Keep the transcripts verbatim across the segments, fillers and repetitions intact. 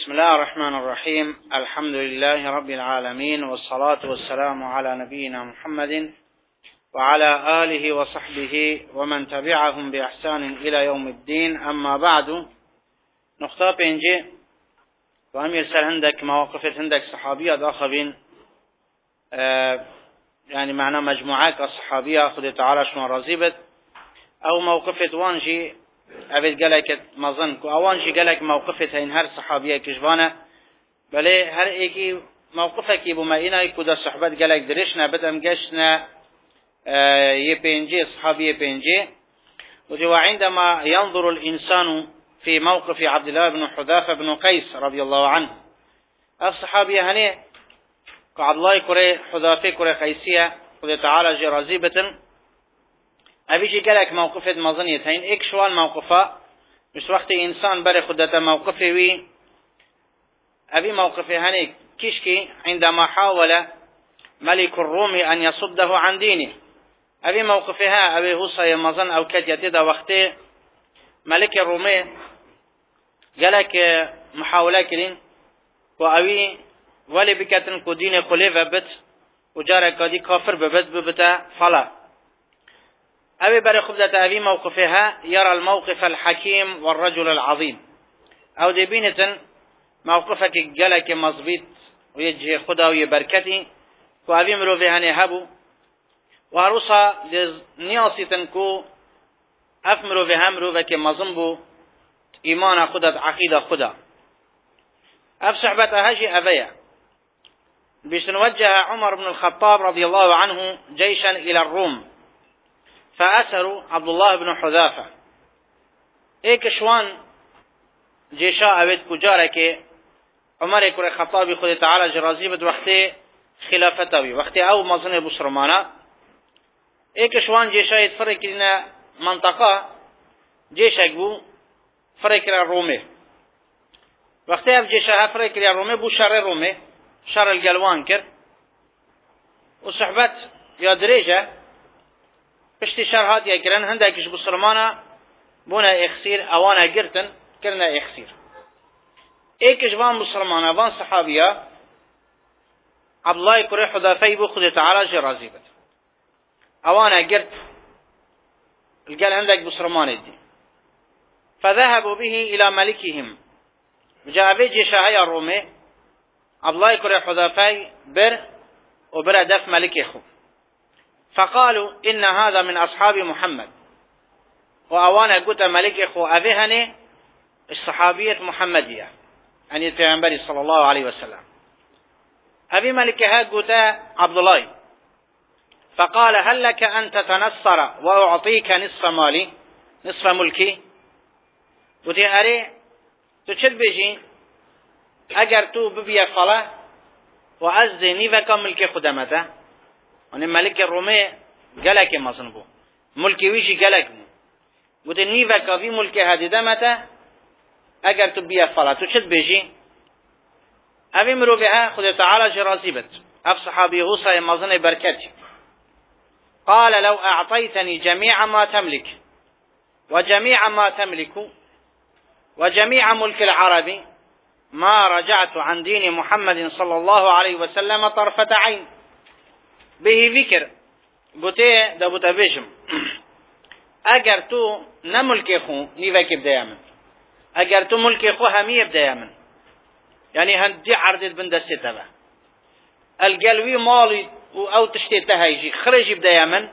بسم الله الرحمن الرحيم. الحمد لله رب العالمين، والصلاة والسلام على نبينا محمد وعلى آله وصحبه ومن تبعهم بإحسان إلى يوم الدين. أما بعد، نقطة بينجي وهم يرسل عندك مواقف عندك صحابية داخبين آه يعني معنا مجموعات الصحابية خذ تعالى شنو رزيبت أو موقف وانجي أبد قالك مظن أوانجي قالك موقفه إن هر صحابية كجبانة بله هر إيكي موقفك بما إنا يكودا صحبات قالك درشنا بدأم قشنا آه يبينجي صحابي يبينجي. وعندما ينظر الإنسان في موقف عبد الله بن حذافة بن قيس رضي الله عنه، الصحابي هني كعبد الله كري حذافة كري قيسية قد تعالى جرازيبة أبيجي قالك موقفه مظنيتين إيك شوال موقفه مش وقت إنسان بري خدته موقفه وي أبي موقفه هني كشكي عندما حاول ملك الرومي أن يصده عن دينه. أبي موقفها أبي هوصى مظن أو كد يدد وقته ملك الرومي قالك محاولة كرين وأبي ولي بكتن كدين خليفة بت وجارك قدي كافر ببت ببتا فلا أبي بري خبزة أبي موقفها يرى الموقف الحكيم والرجل العظيم أو دي بينة موقفك قالك مظبيط ويجي خدا ويبركتي وأبي مروفي هني هبو وهروسا نياسي تنكو أفمرو في همرو وكي مظنبو إيمان خدا عقيدة خدا أف صحبة هاجي أبيا بيش نوجه عمر بن الخطاب رضي الله عنه جيشا إلى الروم فأسروا عبد الله بن حذافة إيك شوان جيشا أبيت كجارك عمر كري خطابي خد تعالى جرازي بد وقت خلافتوي وقت أو مظن بسرمانا إيك شوان جيشا يتفرق لنا منطقة جيشك بو فرق الرومي وقت أب جيشا فرق الرومي بو شر الرومي شر الجلوان كر وصحبت يا دريجة بشتي شر هاد يكرن هندكش بسرمانا بونا إخسير أوانا قرتن كرنا إخسير إيكش بان بسرمانا بان صحابيا عبد الله كري حذافي بو خذ تعالى جرازيبت أوانا قرت القال عندك بسرمان الدين فذهبوا به إلى ملكهم جاء بيجي شاعي الرومي عبد الله كري حذافي بر وبر دف ملك اخو فقالوا إن هذا من أصحاب محمد وأوانا قلت ملك اخو أذهني الصحابية محمدية يعني النبي صلى الله عليه وسلم أبي ملكها قلت عبد الله فقال هل لك أن تتنصر وأعطيك نصف مالي نصف ملكي قلت أري تشد بيجي أجر تو ببيا فلا وأزدي نيفك ملكي خدمته وأن ملك الرومي قالك مصنبو ملكي ويجي قالك قلت نيفك في ملكي هذه دمته أجر تو بيا فلا تشد بيجي أبي مروبها خذ تعالى جرازيبت أف صحابي غوصة مظن بركتي قال لو أعطيتني جميع ما تملك وجميع ما تملك وجميع ملك العرب ما رجعت عن دين محمد صلى الله عليه وسلم طرفة عين. به ذكر بوتي دبوتا بيجم اگر تو نملك خو نيفك بدايما اگر تو ملك خو همية بدايما يعني هندي عرضت بندستها القلوي مالي أو تشتيتها يجي خرج بدايما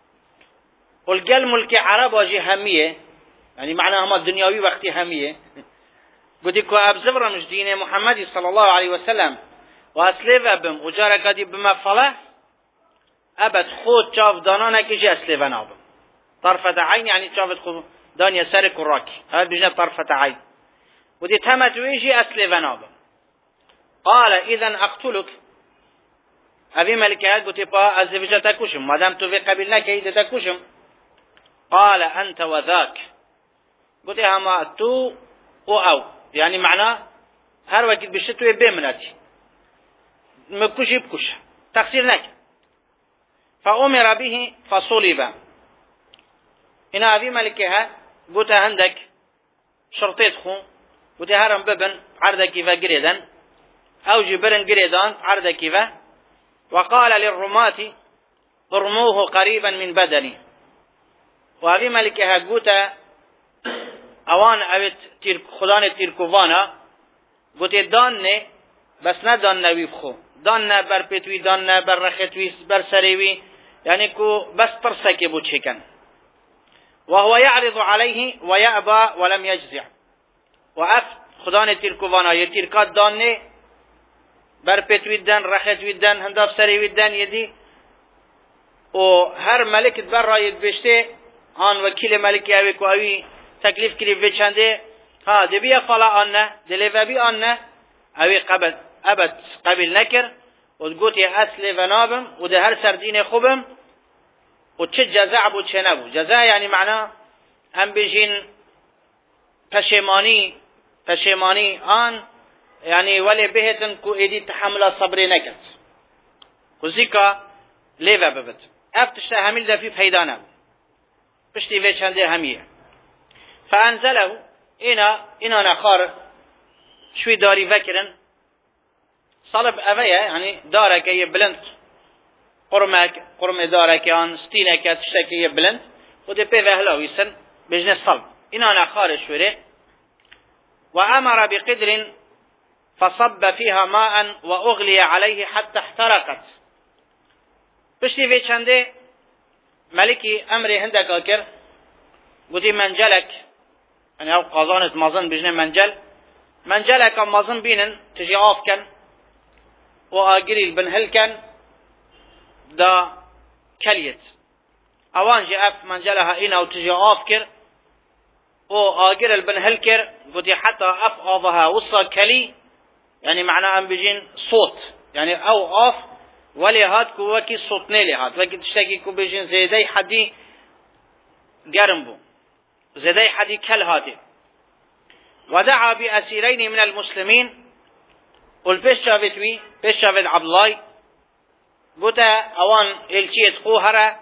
والقل ملك عرب واجي همية يعني معناها ما الدنياوي وقتي همية قد يكون أبزبرا مش دين محمد صلى الله عليه وسلم وأسليف أبم وجارك قد بما فلا أبد خود شاف دانانا كيجي أسليف نابم طرفة عين يعني شافت خود دانيا سرك وراكي هذا بيجنا طرفة عين ودي تمت ويجي أسليف نابم قال إذن أقتلك أبي ملكات قلت با أزفجة تكوشم ما دام تو في قبيلنا كيد تكوشم قال أنت وذاك قلت هما تو أو يعني معناه هر وقت بشتوي بمناتي مكوش يبكوش تقصير لك فأمر به فصلب. هنا أبي ملكها قلت عندك شرطيت خو گوتی هرم ببن عردکی و گریدن او جبرن گریدان عردکی و وقال للرماة ارموه قريبا من بدني وهذه ملكها قوتا اوان اوت تیر خدان تیرکوانا گوتی دان نه بس نه دان نوی بخو دان نه بر پتوی دان نه بر رختوی بر سریوی یعنی کو بس ترسکی بود چکن وهو يعرض عليه ويأبى ولم يجزع وأف خدان تيركوانا يتيركات دانه بر پتوی دن رختوی دن هنداب سریوی دن يدي و هر ملك بر رايد بشته آن وكيل ملكي اوي كو اوي تكليف كليف بچنده ها دبي فلا آنه دلوبي آنه اوي قبل ابد قبل نكر و تقوتي اصل ونابم و ده هر سردين خوبم و چه جزع بو چه نبو جزع يعني معناه هم بجين پشمانی پشمانی آن يعني ولی بهتن کو ایدی تحمل صبر نکد و زیکا لیوه ببت افتشت همیل ده فی پیدانه پشتی وی چنده همیه فانزله اینا اینا نخار شوی داری وکرن صلب اوه يعني دارك يبلند قرمك قرم دارك آن ستينك تشتك يبلند وده بي وهلا ويسن بجنة صلب إنا نخارج شوره وأمر بقدر فصب فيها ماء وأغلي عليه حتى احترقت بشتي في چنده ملكي أمري هندك أكر قدي منجلك يعني أو قازانة مازن بجنة منجل منجلك مازن بينن تجي آفكن و آگری البنهل کن دا کلیت اوان جی اف منجلها اینا و تجی آف کر و آگر البنهل کر قدی حتی اف آفها وصا کلی يعني معنى ام بجين صوت يعني او آف ولی هاد کو وکی صوت نیلی هاد وکی تشتاکی کو بجين زیده حدی گرم بو زیده حدی کل هاده ودعا بأسيرين من المسلمين والبيش شافت وي بيش شافت عبد الله قوتا اوان الچيت خو هرا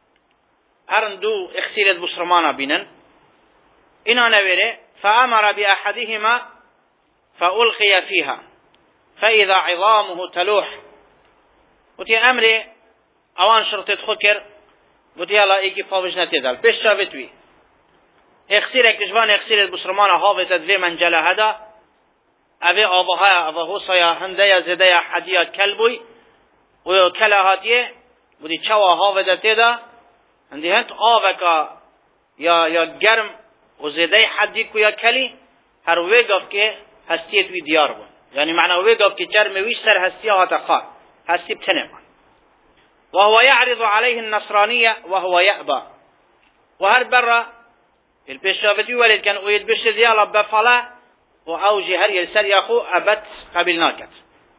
هرن دو اخسيرت بسرمانا بينن انا نويره فامر باحدهما فالقي فيها فاذا عظامه تلوح قوتي امري اوان شرطت خكر قوتي يلا ايكي فاوجنا تدل بيش شافت وي اخسيرك جوان اخسيرت بسرمانا هافتت في منجله هذا اوه آبها اوه سایا هنده یا زده یا حدیه کلبوی و کله هاتیه بودی چوا ها ودته دا هندی هنت آوه که یا یا گرم و زده حدی کو یا کلی هر ویگاف که هستیت وی دیار بون یعنی معنی ویگاف که جرم ویش سر هستی ها تخار هستی بتنمان وهو يعرض عليه النصرانية وهو يأبى وهر برا البشافتي ولد كان ويد بشر ديالا بفلا وأوجي هر يلسل يخو أبت قبلناكت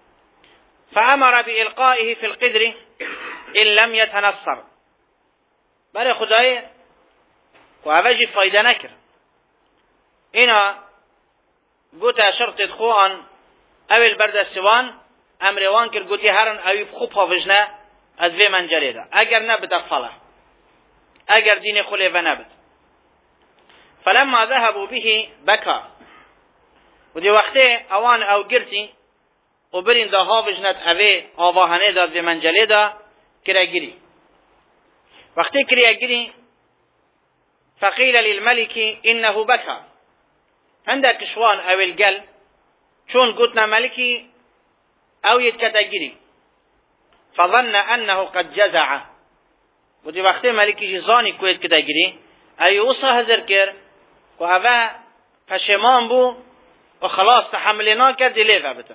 فأمر بإلقائه في القدر إن لم يتنصر برای خدای و اوجی فایده نکر اینا گوتا شرط خوان اول بردستوان امروان کر گوتی هرن اویب خوب حافظنه از وی منجره ده اگر نبت افله اگر دین خلی و نبت فلما ذهبوا به بكى ودي وقته اوان او گرتی و برین دا حافظنت اوی آواهنه ده وی منجره ده کرگیری وقتی کرگیری فقيل للملك إنه بكى عندك شوان أو الجل شون قلتنا ملكي أو يتكتجري فظن أنه قد جزع ودي وقت ملكي جزاني كويت كتجري أي وصا هزر كر وهذا فشمان بو وخلاص تحملنا كدليف أبدا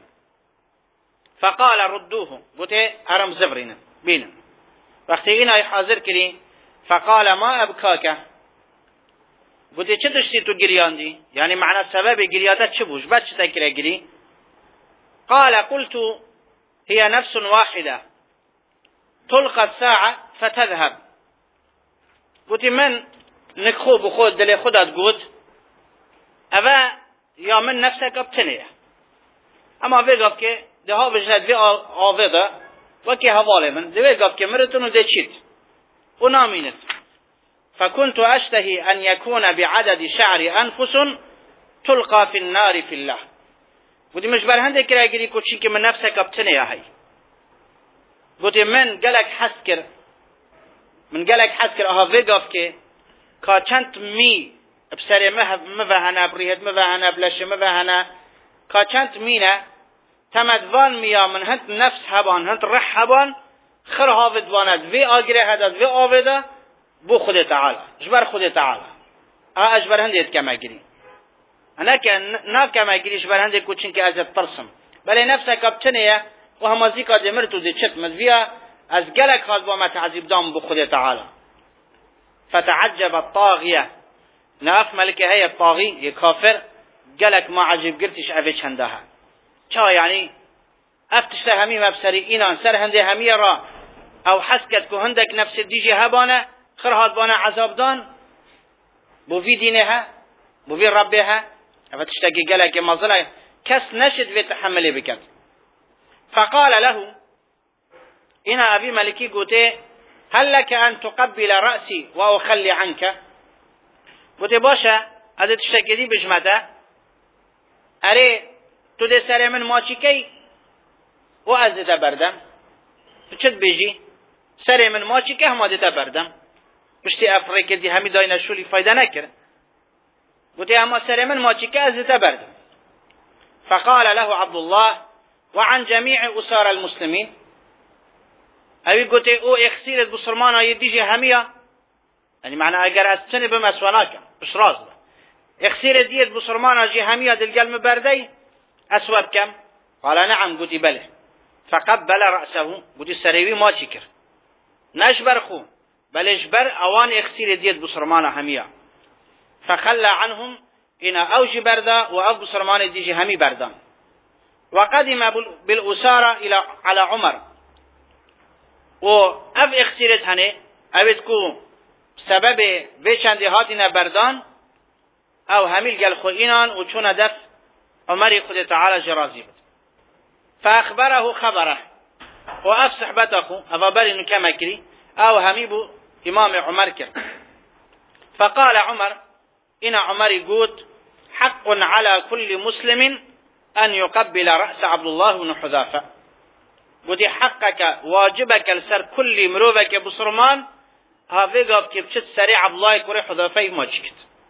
فقال ردوه قلت هرم زبرنا بينا وقت هنا يحاضر كري فقال ما أبكاك گوتی چه داشتی تو گریاندی؟ یعنی معنی سبب گریادت چه بوش؟ بعد چه تکره گری؟ قال قلت هي نفس واحدة تلقى الساعة فتذهب گوتی من نکخو بخود دل خودت گوت اوه یا من نفسك ابتنیه اما وی گفت که ده ها بجند وی آوه وکی حواله من ده وی گفت که مرتونو ده چید و نامینت فكنت أشتهي أن يكون بعدد شعر أنفس تلقى في النار في الله. گوتی مش بر هنده کرا گیری کوچی که من نفسه کبتنه یا هی. گوتی من گلک حس کر من گلک حس کر آها ویگاف که که چند می بسری مفهنه بریهد مفهنه بلشه مفهنه که چند مینه تمدوان میا من هند نفس هبان هند رح هبان خر هاود واند وی آگره هدد وی آوده بو خود تعالی جبر خود تعالی اه اجبر هندید کما گیری انا که نا کما گیری جبر هندید کوچین که از ترسم بله نفسه کبتنه و همازی که دمرتو دی چت مدویا از گلک خواست با ما تعذیب دام بو خود تعالی. فتعجب الطاغیه ناف ملکه هی الطاغی یه کافر گلک ما عجیب گرتش اوه چنده ها چا یعنی افتشت همیم ابسری اینان سر هنده همی را او حسکت که هندک نفس دیجی هبانه خرهات بانه عذاب دان بو وی دینه ها بو وی ربه ها افتشت که گلک مظله کس نشد وی تحمله بکد. فقال له اینا ابی ملکی گوته هل لك ان تقبل رأسي واخلي عنك. گوته باشه از تشتکدی بجمده اره تو ده سر من ماچی کی و از ده بردم تو چت بیجی سر من ماچی که همه ده بردم پشتی افریقی دی همی دای نشولی فایده نکر گوته اما سر من ماچی که از ده بردم. فقال له عبد الله وعن جميع اسار المسلمين. اوی گوته او اخسیرت بسرمان های دیجی همیا یعنی معنی اگر از چنی بمسوانا کم بش راز با اخسیرت دیت بسرمان های همیا دلگل مبردی اسواب کم قال نعم گوتی بله. فقبل رأسه گوتی سریوی ما چی کر نشبر خو بلش بر اوان اخسیرت دیت بسرمان همیا. فخلى عنهم اینا اوجی بردا و او بسرمان دیجی همی بردان. وقدم بالاسارة الى على عمر و اف اخسیرت هنه اوید کو سبب وچنده هاتینا بردان او همیل گل خو اینان و چون دف عمر خود تعالی جرازی بود. فاخبره خبره و اف صحبته خو افابر انو کما کری او همی بو امام عمر کرد. فقال عمر این عمر گوت حق على كل مسلم ان يقبل رأس عبد الله بن حذافه. گوتی حقك واجبك لسر كل مروفك بسرمان هاوی گفت که بچت سری عبدالله کوری حذافه ماچکت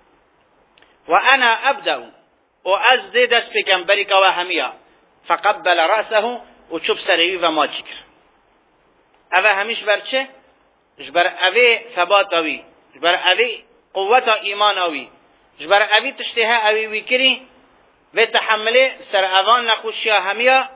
و انا ابدأ و از دی دست بکم بری که و همیا. فقبل رأسه و چوب سریوی و ماچکر اوه همیش بر چه؟ جبر اوه ثبات اوی جبر اوه قوت ایمان اوی جبر اوی تشتیه اوی وی کری و تحمله سر اوان نخوشی همیا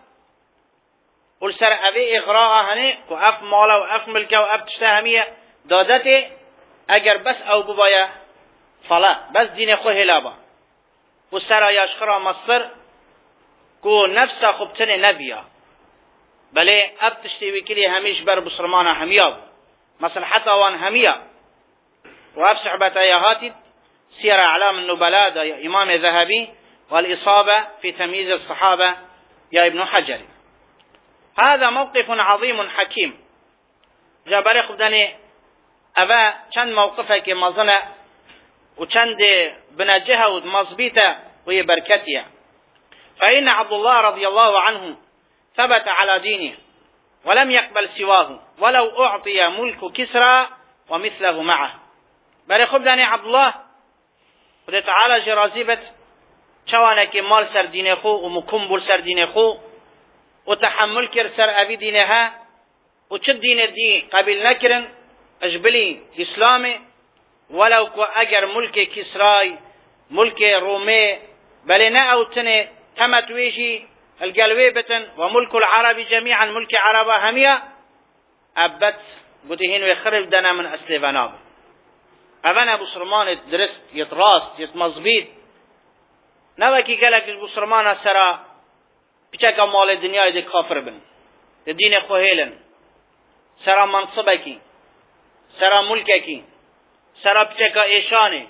و سر اوه اغراء هنه که اف مالا و اف ملکه و اف تشته همیه دادته اگر بس او ببایا فلا بس دین خو هلابا و سرایش خرا مصر کو نفس خوبتن نبیا بله اب تشتیوی کلی همیش بر بسرمان همیا مثلا حتی وان همیا و اب صحبت آیاهاتی سیر اعلام النبلاء دا امام ذهبی والاصابه في تمييز الصحابه يا ابن حجر. هذا موقف عظيم حكيم. جابر خداني اوه چند موقفه که مزنه و چند بنجهه و مضبیته و یه برکتیه. فإن عبد الله رضي الله عنه ثبت على دينه ولم يقبل سواه ولو أعطي ملك كسرى ومثله معه. برای خوب دانی عبدالله خود تعالی جرازیبت چوانه که مال سر دین خو و مکم بول سر دین خو و تحمل کر سر اوی دینه ها و چه دین دی قبیل نکرن اجبلی اسلام ولو کو اگر ملک کسرای ملک رومه بل نه اوتنه تمتویجی القلوی بتن و ملک العربی جميعا ملک عربا همیا ابت گوتهین و خرب دنا من اصل وناب اوان ابو سرمان درست یتراست یتمضبیط نوکی گلک ابو سرمان سرا بچه مال دنیای دی کافر بن دی دین خوهیلن سرا منصبه کی سرا ملکه کی سرا بچه ایشانه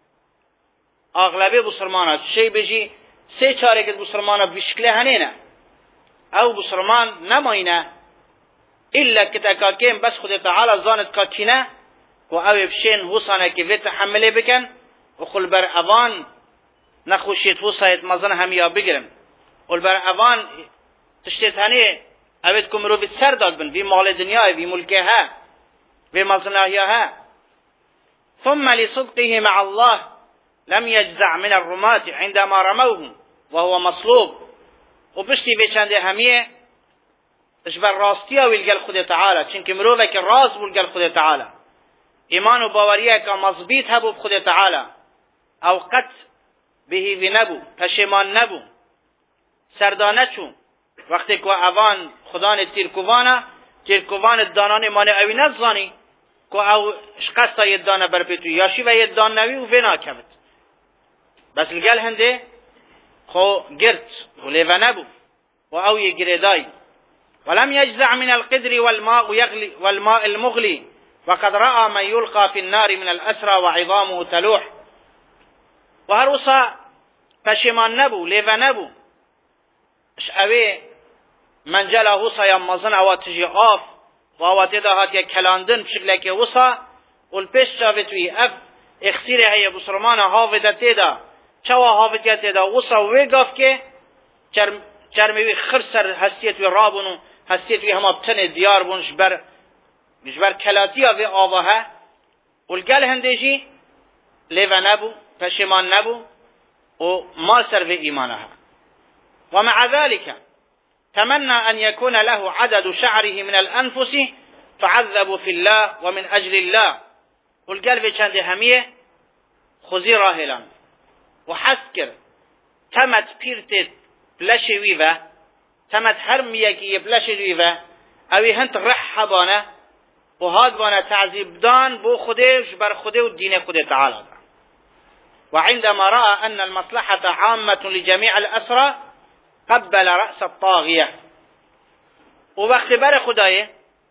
اغلبی بسرمان شی بجی سه چاره که بسرمان بشکله هنینه او بسرمان نماینه الا کتا کم بس خود تعالی زانت کاتینه و او بشین حسانه که وی تحمله بکن و خل بر اوان نخوشید وصایت مزن همیا بگیرن و بر اوان تشتیت هنی اوید که مروفید سر داد بن وی مال دنیای وی ملکه ها وی مزناهی ها. ثم لصدقه مع الله لم يجزع من الرماة عندما رموه وهو مصلوب. و پشتی بچنده همیه اجبر راستیا ویلگل خود تعالی چنکه مروفه که راز بولگل خود تعالی ایمان و باوریه که مضبیط هبو خود تعالی او قط بهی وی نبو پشیمان نبو سردانه چون وقتی که اوان خدان تیرکوانه تیرکوان دانان مانه اوی نزانی که او شقصتا ید دانه برپیتو یاشی و ید دان نوی و وینا کبت بس لگل هنده خو گرت و لیوه نبو و او ی گریدای. ولم يجزع من القدر والماء يغلي والماء المغلي وقد رأى من يلقى في النار من الأسرى وعظامه تلوح. و هر وصا پشیمان نبو لیوه نبو اش اوی منجلا وصا یا مزن او تجی آف و او تیدا هات یا کلاندن بشکل که وصا والپیش شافتوی اف اخسیر هی بسرمان حافظ تیدا چوا حافظ تیدا وصا ویگاف که چرموی خرسر هستیت وی رابونو هستیت وی هما بتن دیار بون جبر جبر کلاتیا وی آواه والگل هندجی لیوه نبو پشیمان نبو و ما سر في إيمانها. ومع ذلك تمنى أن يكون له عدد شعره من الأنفس فعذبوا في الله ومن أجل الله. والقلب كان همية خزي راهلان وحسكر تمت بيرتت بلاشي ويفا تمت هرمية كي بلاشي ويفا أوي هنت رح حبانا وهاد بانا تعذيب دان بو خده جبر خده والدين خده تعالى. وعندما رأى أن المصلحة عامة لجميع الأسرى قبل رأس الطاغية. ووقت بر خدایه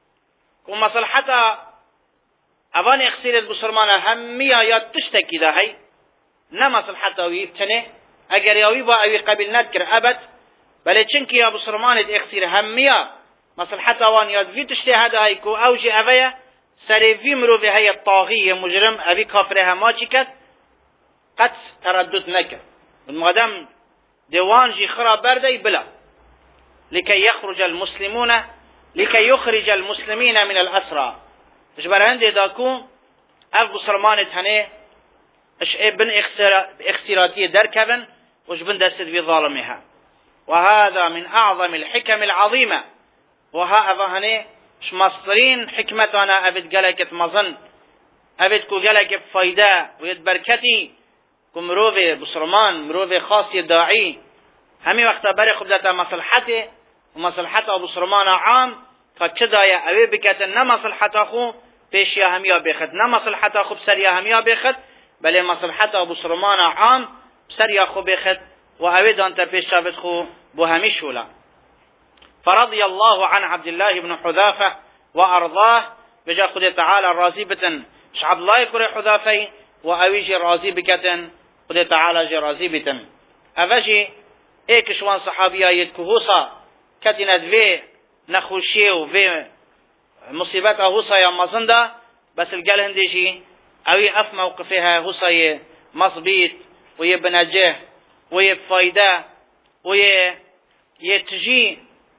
ومصلحة اوان اخسير بسرمانه همية یا تشتكي ده هي نه مصلحة اوی ابتنه اگر یاوی با اوی قبل ندکر ابد بله چنکی یا بسرمانه اخسير همية مصلحة اوان یاد وی تشته هده هی کو اوجی اویه سری وی مروفی هی الطاغیه مجرم اوی کافره هما چی کد قد تردد نکرد مقدم دیوانجی خراب برده بلا لكي يخرج المسلمون لكي يخرج المسلمين من الأسرى. اجبر هندي داكو اف بسرمان تهنه اش ابن اختيراتي دركبن وش بن دست في ظالمها. وهذا من أعظم الحكم العظيمة. وها أظهنه اش مصرين حكمتنا أبد قلقت مظن أبد كو قلقت فايدة ويد بركتي كو مروفي بسرمان مروفي خاصي داعي همي وقت بري خبلتا مصلحته ومصلحته بسرمان عام فكدايا اوي بكتن نه مصلحته خو پیشیا همیا بخد نه مصلحته خو بسریا همیا بخد بل مصلحته بسرمان عام بسریا خو بخد و اوي دانت پیشا بد خو بو همي شولا. فرضي الله عن عبد الله بن حذافه وارضاه بجا خد تعالى راضي بتن ش عبد الله كره حذافه واوي جي راضي بكتن خد تعالى جي راضي بتن اوجي ایک شوان صحابیایت که هوسا کتیند وی نخوشی و وی مصیبت هوسا یا مزنده بس الگل هندیشی اوی اف موقفها هوسا مصبیت و ی بنجه و ی فایده و ی تجی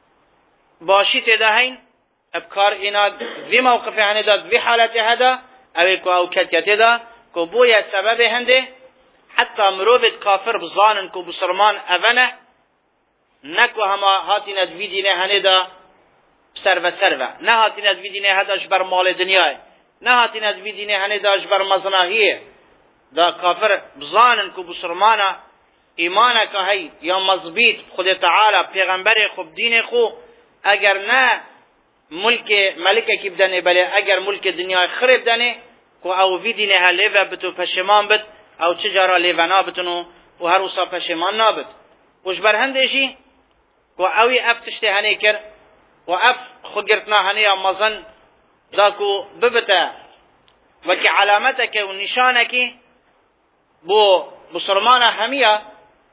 باشی تدهین ابکار اینا وی موقفها نداد وی حالت هدا اوی که او کتیت دا که بوی سبب هنده حتى مروفت كافر بظانن كو بسرمان أفنه نكو هما هاتي ندوي دينه هندا بسرفة سرفة نه هاتي ندوي دينه هدا اجبر مال دنياي نه هاتي ندوي دينه هندا اجبر مزناهيه دا كافر بظانن كو بسرمانه ايمانك هي يا مزبيط خود تعالى پیغمبر خوب دين خو اگر نه ملك ملكه کی بدنه بله اگر ملك دنیا خرب دنه کو او وی دینه هلیو بتو پشمان بت او چجارا لیوانا بتنو و هر وصا پشمان نابد وش برهندشی و اوی اف تشته هنی کر و اف خگرتنا هنی مزن داکو ببتا وکی علامتك و نشانك بو بسرمان همية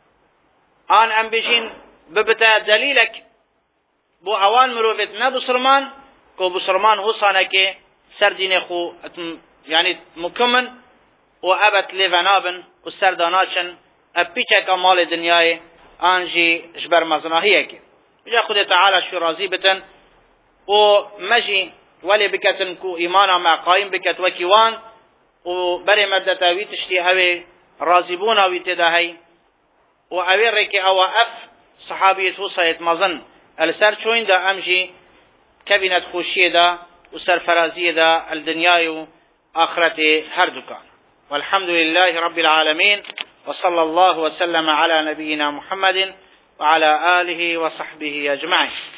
آن ام بجين ببتا دليلك بو اوان مروفت نبسرمان كو بسرمان حسانك سردين خو يعني مكمن و ابت لفنابن و سرداناشن اپیچه که مال دنیای آنجی جبر مزناهیه که بجا خود تعالی شو راضی بتن و مجی ولی بکتن کو ایمانا مع قایم بکت وکیوان و بری مدتاوی تشتی اوی راضی بون اوی تداهی و اوی ریکی او اف صحابیت و صحیت مزن السر چوین دا امجی كبنت خوشية دا وسرفرازية دا الدنيا وآخرة هر دكان والحمد لله رب العالمين وصلى الله وسلم على نبينا محمد وعلى آله وصحبه أجمعين.